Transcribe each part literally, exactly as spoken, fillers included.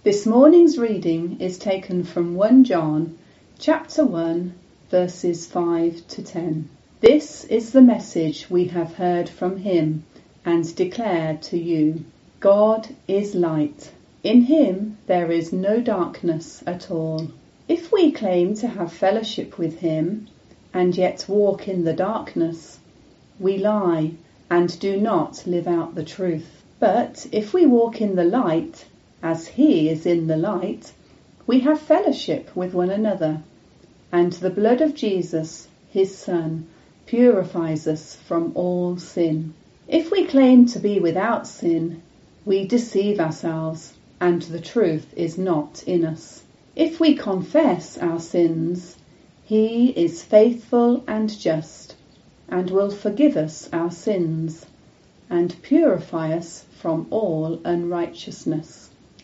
This morning's reading is taken from First John chapter one verses five to ten. This is the message we have heard from him and declare to you. God is light. In him there is no darkness at all. If we claim to have fellowship with him and yet walk in the darkness, we lie and do not live out the truth. But if we walk in the light, as he is in the light, we have fellowship with one another, and the blood of Jesus, his Son, purifies us from all sin. If we claim to be without sin, we deceive ourselves, and the truth is not in us. If we confess our sins, he is faithful and just, and will forgive us our sins, and purify us from all unrighteousness.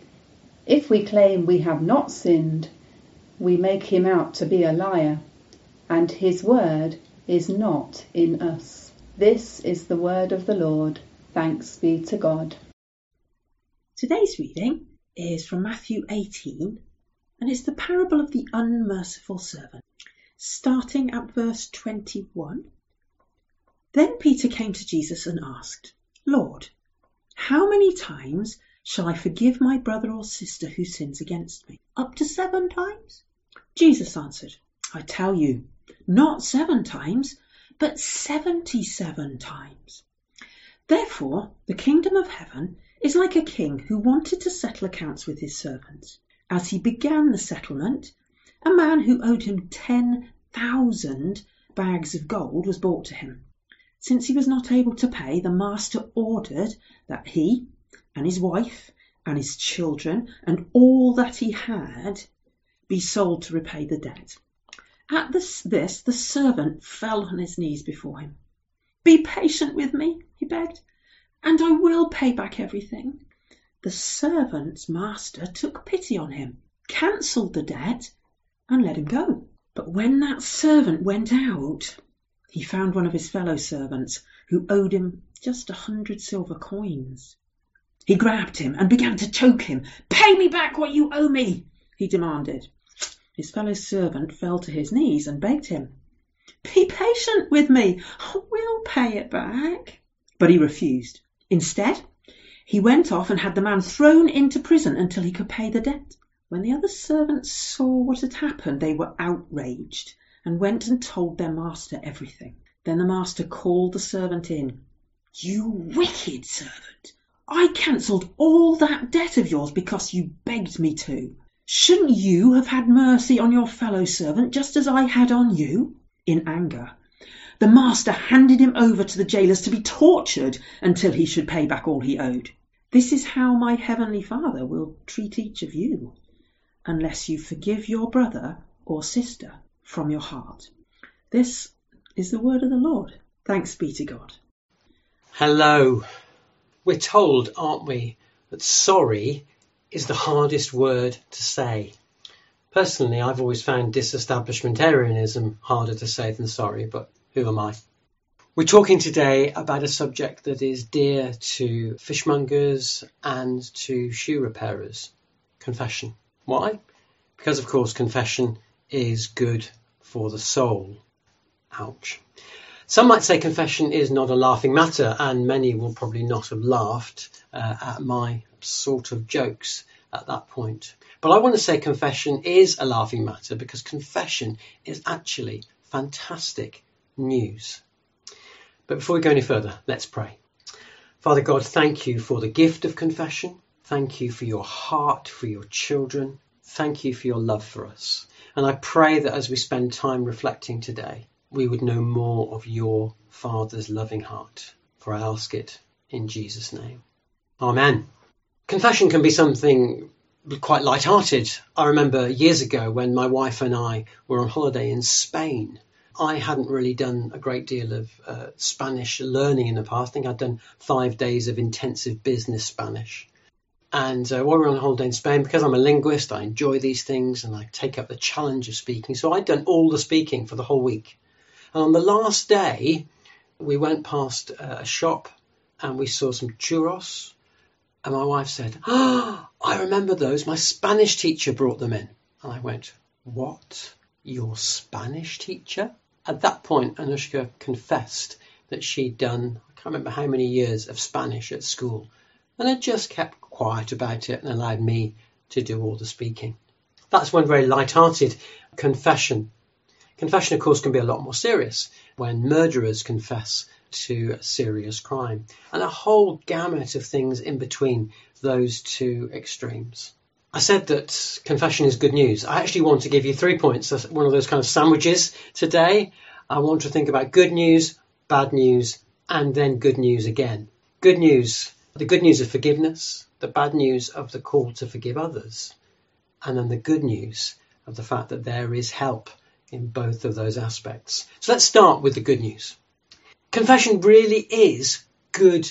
If we claim we have not sinned, we make him out to be a liar, and his word is not in us. This is the word of the Lord. Thanks be to God. Today's reading is from Matthew eighteen, and it's the parable of the unmerciful servant. Starting at verse twenty-one. Then Peter came to Jesus and asked, Lord, how many times shall I forgive my brother or sister who sins against me? Up to seven times? Jesus answered, I tell you, not seven times, but seventy-seven times. Therefore, the kingdom of heaven is like a king who wanted to settle accounts with his servants. As he began the settlement, a man who owed him ten thousand bags of gold was brought to him. Since he was not able to pay, the master ordered that he and his wife and his children and all that he had be sold to repay the debt. At this, this the servant fell on his knees before him. Be patient with me, he begged, and I will pay back everything. The servant's master took pity on him, cancelled the debt, and let him go. But when that servant went out, he found one of his fellow servants who owed him just a hundred silver coins. He grabbed him and began to choke him. Pay me back what you owe me, he demanded. His fellow servant fell to his knees and begged him. Be patient with me, I will pay it back. But he refused. Instead, he went off and had the man thrown into prison until he could pay the debt. When the other servants saw what had happened, they were outraged and went and told their master everything. Then the master called the servant in. You wicked servant! I cancelled all that debt of yours because you begged me to. Shouldn't you have had mercy on your fellow servant just as I had on you? In anger, the master handed him over to the jailers to be tortured until he should pay back all he owed. This is how my heavenly Father will treat each of you, unless you forgive your brother or sister from your heart. This is the word of the Lord. Thanks be to God. Hello. We're told, aren't we, that sorry is the hardest word to say. Personally, I've always found disestablishmentarianism harder to say than sorry, but who am I? We're talking today about a subject that is dear to fishmongers and to shoe repairers. Confession. Why? Because, of course, confession is good for the soul. Ouch. Some might say confession is not a laughing matter, and many will probably not have laughed uh, at my sort of jokes at that point. But I want to say confession is a laughing matter because confession is actually fantastic news. But before we go any further, let's pray. Father God, thank you for the gift of confession. Thank you for your heart for your children. Thank you for your love for us. And I pray that as we spend time reflecting today, we would know more of your Father's loving heart. For I ask it in Jesus' name. Amen. Confession can be something quite light-hearted. I remember years ago when my wife and I were on holiday in Spain. I hadn't really done a great deal of uh, Spanish learning in the past. I think I'd done five days of intensive business Spanish. And uh, while we were on holiday in Spain, because I'm a linguist, I enjoy these things and I take up the challenge of speaking. So I'd done all the speaking for the whole week. And on the last day, we went past a shop and we saw some churros And my wife said, "Oh, I remember those. My Spanish teacher brought them in." And I went, "What? Your Spanish teacher?" At that point, Anushka confessed that she'd done, I can't remember how many years of Spanish at school, and had just kept quiet about it and allowed me to do all the speaking. That's one very light-hearted confession. Confession, of course, can be a lot more serious when murderers confess to a serious crime, and a whole gamut of things in between those two extremes. I said that confession is good news. I actually want to give you three points. That's one of those kind of sandwiches today. I want to think about good news, bad news, and then good news again. Good news, the good news of forgiveness, the bad news of the call to forgive others, and then the good news of the fact that there is help in both of those aspects. So let's start with the good news. Confession really is good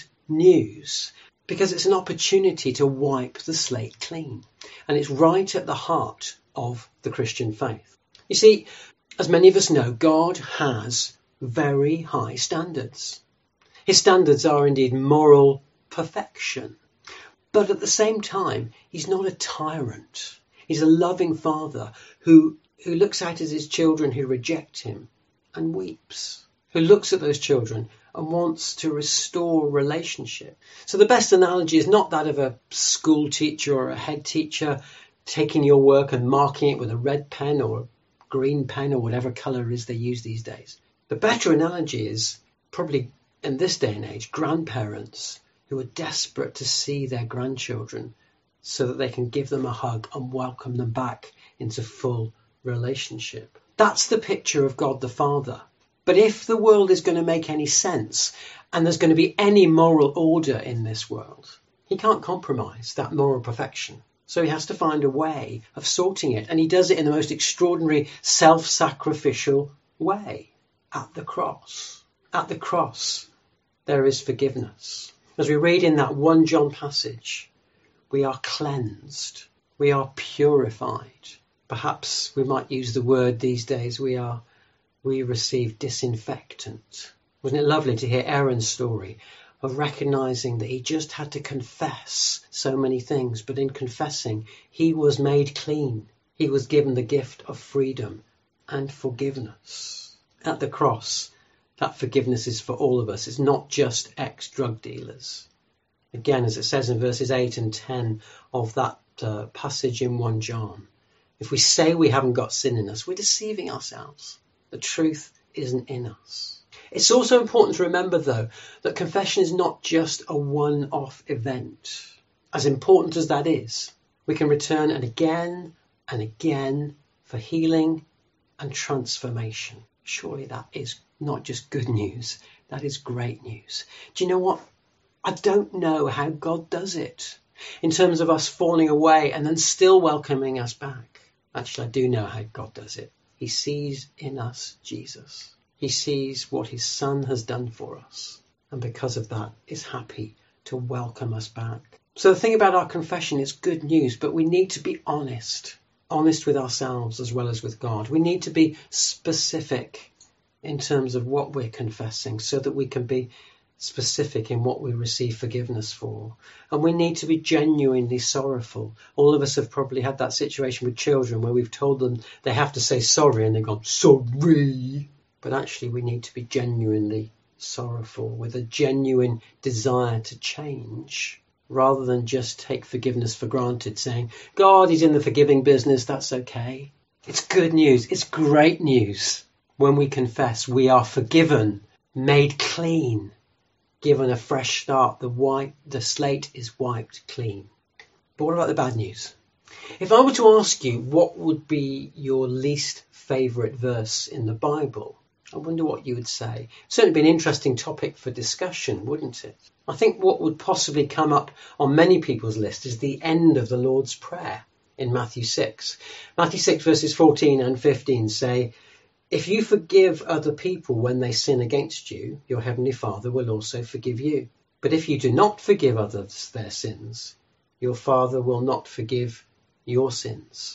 news because it's an opportunity to wipe the slate clean. And it's right at the heart of the Christian faith. You see, as many of us know, God has very high standards. His standards are indeed moral perfection. But at the same time, he's not a tyrant. He's a loving father who, who looks out at his children who reject him and weeps, who looks at those children and wants to restore relationship. So the best analogy is not that of a school teacher or a head teacher taking your work and marking it with a red pen or a green pen or whatever colour it is they use these days. The better analogy is probably in this day and age, grandparents who are desperate to see their grandchildren so that they can give them a hug and welcome them back into full relationship. That's the picture of God the Father. But if the world is going to make any sense and there's going to be any moral order in this world, he can't compromise that moral perfection. So he has to find a way of sorting it. And he does it in the most extraordinary self-sacrificial way. At the cross. At the cross, there is forgiveness. As we read in that First John passage, we are cleansed. We are purified. Perhaps we might use the word these days, we are we receive disinfectant. Wasn't it lovely to hear Aaron's story of recognising that he just had to confess so many things, but in confessing, he was made clean. He was given the gift of freedom and forgiveness. At the cross, that forgiveness is for all of us. It's not just ex-drug dealers. Again, as it says in verses eight and ten of that uh, passage in First John, if we say we haven't got sin in us, we're deceiving ourselves. The truth isn't in us. It's also important to remember, though, that confession is not just a one-off event. As important as that is, we can return and again and again for healing and transformation. Surely that is not just good news, that is great news. Do you know what? I don't know how God does it in terms of us falling away and then still welcoming us back. Actually, I do know how God does it. He sees in us Jesus. He sees what his Son has done for us. And because of that, is happy to welcome us back. So the thing about our confession is good news, but we need to be honest. Honest with ourselves as well as with God. We need to be specific in terms of what we're confessing so that we can be specific in what we receive forgiveness for. And we need to be genuinely sorrowful. All of us have probably had that situation with children where we've told them they have to say sorry and they've gone, sorry. But actually we need to be genuinely sorrowful with a genuine desire to change rather than just take forgiveness for granted, saying, God, he's in the forgiving business, that's okay. It's good news. It's great news. When we confess, we are forgiven, made clean, given a fresh start. The wipe, the slate is wiped clean. But what about the bad news? If I were to ask you what would be your least favourite verse in the Bible, I wonder what you would say. It's certainly be an interesting topic for discussion, wouldn't it? I think what would possibly come up on many people's list is the end of the Lord's Prayer in Matthew six. Matthew six verses fourteen and fifteen say, if you forgive other people when they sin against you, your heavenly Father will also forgive you. But if you do not forgive others their sins, your Father will not forgive your sins.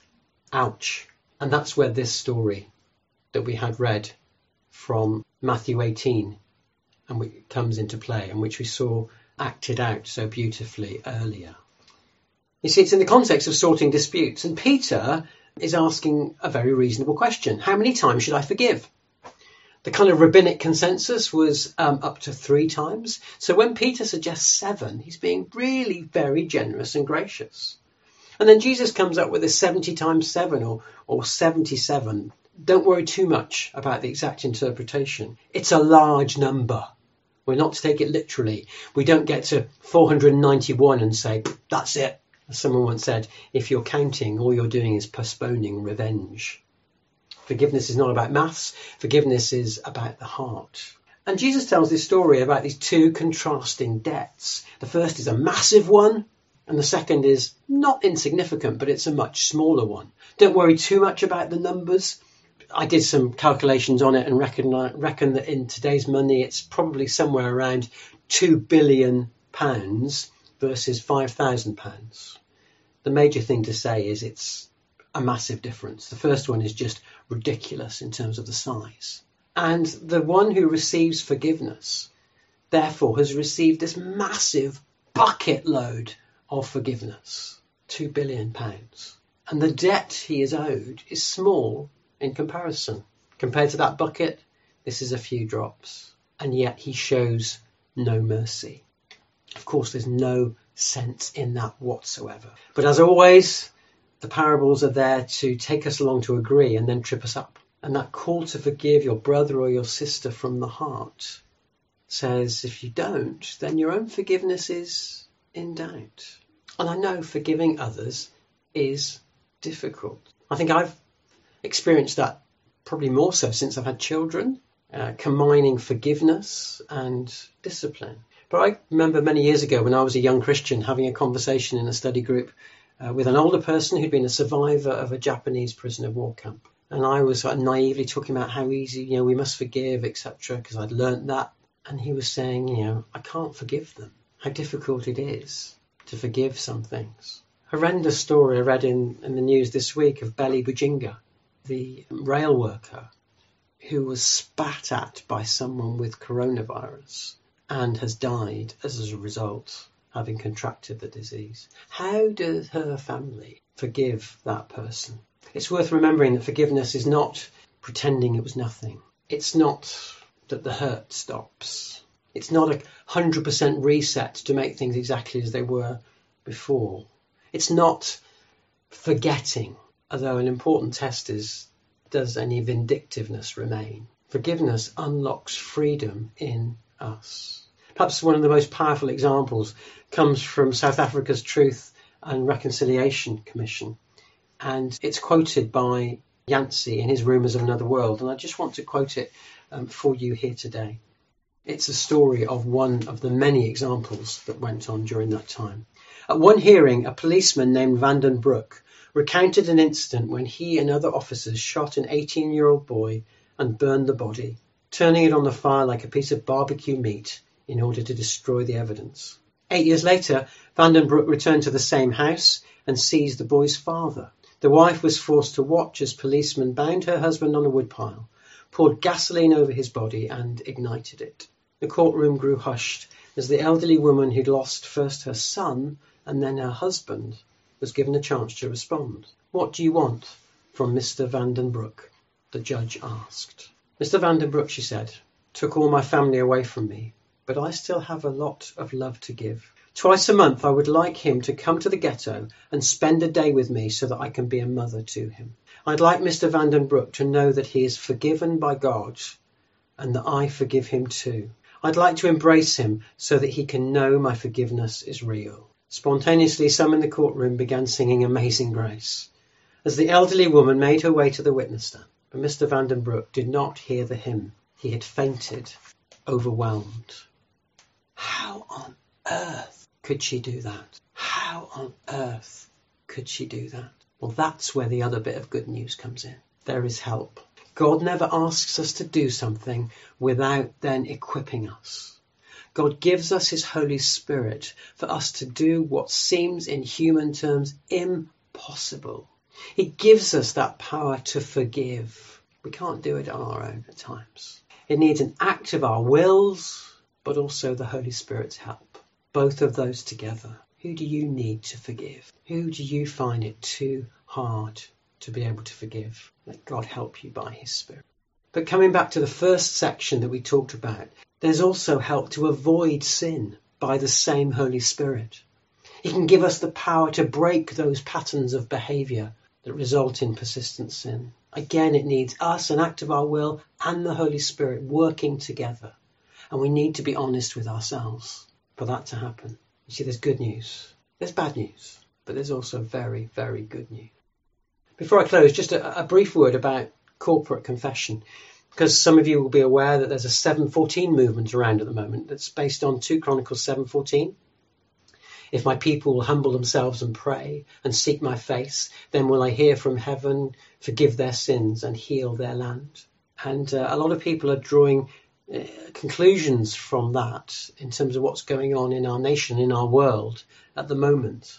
Ouch. And that's where this story that we had read from Matthew eighteen and which comes into play, in which we saw acted out so beautifully earlier. You see, it's in the context of sorting disputes, and Peter is asking a very reasonable question. How many times should I forgive? The kind of rabbinic consensus was um, up to three times. So when Peter suggests seven, he's being really very generous and gracious. And then Jesus comes up with a seventy times seven or, or seventy-seven. Don't worry too much about the exact interpretation. It's a large number. We're not to take it literally. We don't get to four hundred ninety-one and say, that's it. As someone once said, if you're counting, all you're doing is postponing revenge. Forgiveness is not about maths. Forgiveness is about the heart. And Jesus tells this story about these two contrasting debts. The first is a massive one, and the second is not insignificant, but it's a much smaller one. Don't worry too much about the numbers. I did some calculations on it and reckon, reckon that in today's money, it's probably somewhere around two billion pounds versus five thousand pounds. The major thing to say is it's a massive difference. The first one is just ridiculous in terms of the size. And the one who receives forgiveness, therefore, has received this massive bucket load of forgiveness, two billion pounds. And the debt he is owed is small in comparison. Compared to that bucket, this is a few drops. And yet he shows no mercy. Of course, there's no sense in that whatsoever. But as always, the parables are there to take us along to agree and then trip us up. And that call to forgive your brother or your sister from the heart says if you don't, then your own forgiveness is in doubt. And I know forgiving others is difficult. I think I've experienced that probably more so since I've had children, uh, combining forgiveness and discipline. But I remember many years ago when I was a young Christian having a conversation in a study group uh, with an older person who'd been a survivor of a Japanese prisoner of war camp. And I was sort of naively talking about how easy, you know, we must forgive, et cetera, because I'd learnt that. And he was saying, you know, I can't forgive them. How difficult it is to forgive some things. Horrendous story I read in, in the news this week of Belly Bujinga, the rail worker who was spat at by someone with coronavirus and has died as a result, having contracted the disease. How does her family forgive that person? It's worth remembering that forgiveness is not pretending it was nothing. It's not that the hurt stops. It's not a one hundred percent reset to make things exactly as they were before. It's not forgetting, although an important test is, does any vindictiveness remain? Forgiveness unlocks freedom in us. Perhaps one of the most powerful examples comes from South Africa's Truth and Reconciliation Commission. And it's quoted by Yancey in his Rumours of Another World. And I just want to quote it um, for you here today. It's a story of one of the many examples that went on during that time. At one hearing, a policeman named Vanden Broek recounted an incident when he and other officers shot an eighteen-year-old boy and burned the body, turning it on the fire like a piece of barbecue meat in order to destroy the evidence. Eight years later, Vanden Broek returned to the same house and seized the boy's father. The wife was forced to watch as policemen bound her husband on a woodpile, poured gasoline over his body and ignited it. The courtroom grew hushed as the elderly woman who'd lost first her son and then her husband was given a chance to respond. "What do you want from Mister Vanden Broek?" the judge asked. "Mister Vanden Broek," she said, "took all my family away from me, but I still have a lot of love to give. Twice a month I would like him to come to the ghetto and spend a day with me so that I can be a mother to him. I'd like Mister Vanden Broek to know that he is forgiven by God and that I forgive him too. I'd like to embrace him so that he can know my forgiveness is real." Spontaneously, some in the courtroom began singing Amazing Grace as the elderly woman made her way to the witness stand. But Mister Vanden Broek did not hear the hymn. He had fainted, overwhelmed. How on earth could she do that? How on earth could she do that? Well, that's where the other bit of good news comes in. There is help. God never asks us to do something without then equipping us. God gives us his Holy Spirit for us to do what seems in human terms impossible. He gives us that power to forgive. We can't do it on our own at times. It needs an act of our wills, but also the Holy Spirit's help. both of those together. Who do you need to forgive? Who do you find it too hard to be able to forgive? Let God help you by his Spirit. But coming back to the first section that we talked about, there's also help to avoid sin by the same Holy Spirit. He can give us the power to break those patterns of behaviour that result in persistent sin. Again, it needs us, an act of our will, and the Holy Spirit working together. And we need to be honest with ourselves for that to happen. You see, there's good news. There's bad news. But there's also very, very good news. Before I close, just a, a brief word about corporate confession. Because some of you will be aware that there's a seven fourteen movement around at the moment that's based on two Chronicles seven fourteen. If my people will humble themselves and pray and seek my face, then will I hear from heaven, forgive their sins and heal their land. And uh, a lot of people are drawing uh, conclusions from that in terms of what's going on in our nation, in our world at the moment.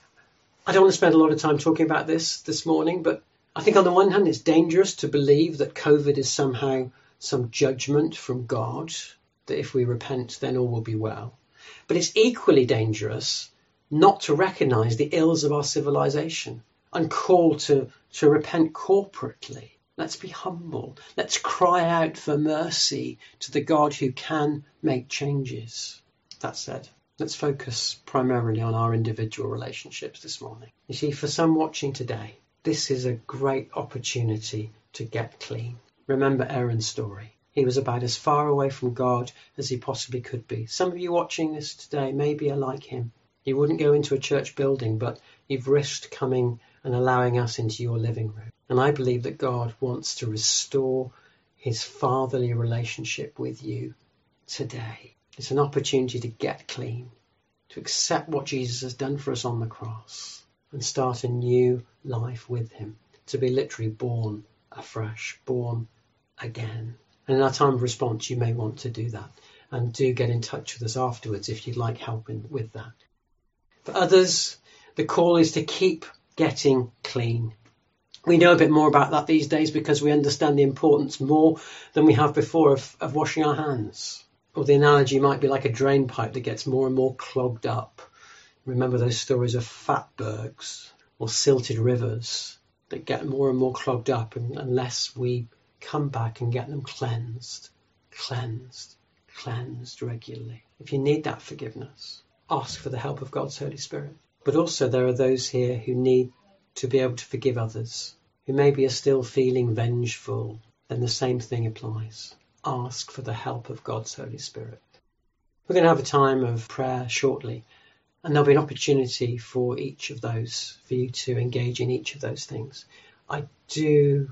I don't want to spend a lot of time talking about this this morning, but I think on the one hand it's dangerous to believe that COVID is somehow some judgment from God, that if we repent then all will be well. But it's equally dangerous not to recognise the ills of our civilization and call to, to repent corporately. Let's be humble. Let's cry out for mercy to the God who can make changes. That said, let's focus primarily on our individual relationships this morning. You see, for some watching today, this is a great opportunity to get clean. Remember Aaron's story. He was about as far away from God as he possibly could be. Some of you watching this today maybe are like him. You wouldn't go into a church building, but you've risked coming and allowing us into your living room. And I believe that God wants to restore his fatherly relationship with you today. It's an opportunity to get clean, to accept what Jesus has done for us on the cross and start a new life with him, to be literally born afresh, born again. And in our time of response, you may want to do that. And do get in touch with us afterwards if you'd like help in, with that. For others, the call is to keep getting clean. We know a bit more about that these days because we understand the importance more than we have before of, of washing our hands. Or the analogy might be like a drain pipe that gets more and more clogged up. Remember those stories of fatbergs or silted rivers that get more and more clogged up unless we come back and get them cleansed, cleansed, cleansed regularly. If you need that forgiveness, ask for the help of God's Holy Spirit. But also there are those here who need to be able to forgive others, who maybe are still feeling vengeful. Then the same thing applies. Ask for the help of God's Holy Spirit. We're going to have a time of prayer shortly, and there'll be an opportunity for each of those, for you to engage in each of those things. I do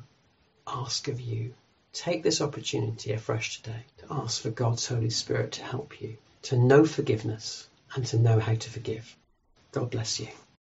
ask of you, take this opportunity afresh today to ask for God's Holy Spirit to help you to know forgiveness and to know how to forgive. God bless you.